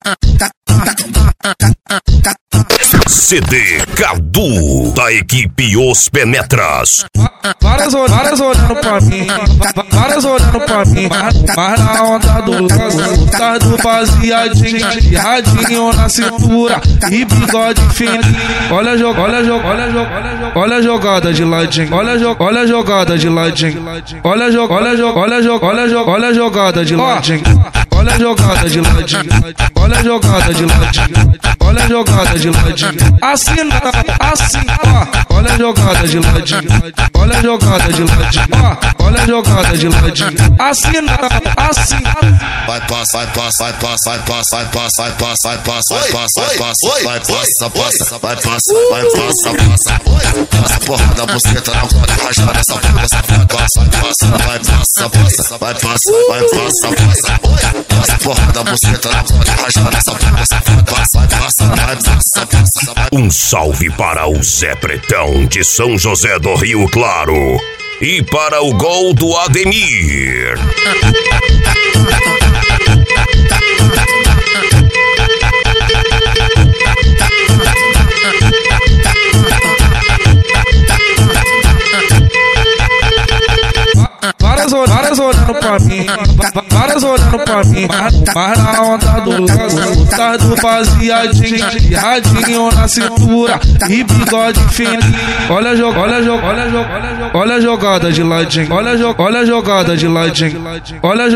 CD Cadu, da equipe Os Penetras. Várias olhando pra mim, várias olhando pra mim, mas na onda do lado baseadinho, radinho na cintura e bigode fininho. Olha a jogada de ladinho, olha a jogada de ladinho, olha a jogada de ladinho, olha a jogada de ladinho, olha a jogada de ladinho, olha a jogada de ladinho, assim ó, olha a jogada de ladinho, olha a jogada de ladinho, ó, olha a jogada de ladinho, assim. Vai passa, vai passa, vai passa, vai passa, vai passa, vai passa, vai passa, vai passa, vai passa, vai passa, passa, vai passa, vai passa, passa porrada, buceta na corda, rajada essa porra, passa, vai passa, passa, vai passa, vai passa, passa porrada, buceta na corda, rajada essa porra, passa, vai passa. Um salve para o Zé Pretão de São José do Rio Claro e para o gol do Ademir. Várias olhando pra mim, várias olhando pra mim, mas na onda do lado baseadinho, radinho na cintura e bigode fininho. Olha a jogada de ladinho, olha a jogada de ladinho, olha a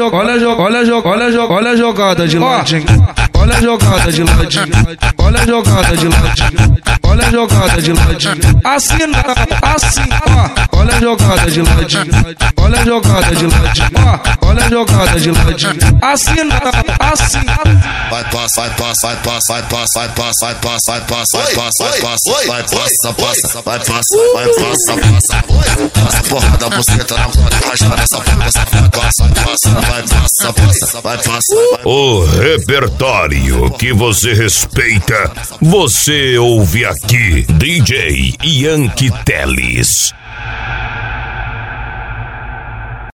jogada de ladinho, olha a jogada de ladinho, olha a jogada de ladinho, olha a jogada de ladinho, assim ó, olha a jogada de ladinho, olha a jogada de ladinho, ó, olha a jogada de ladinho, assim. Vai passa, vai passa, vai passa, vai passa, vai passa, vai passa, vai passa, vai passa, vai passa, vai passa, passa porrada, buceta na corda, rajada essa porra, passa, vai passa. O repertório que você respeita, você ouve aqui, DJ Yankee Teles.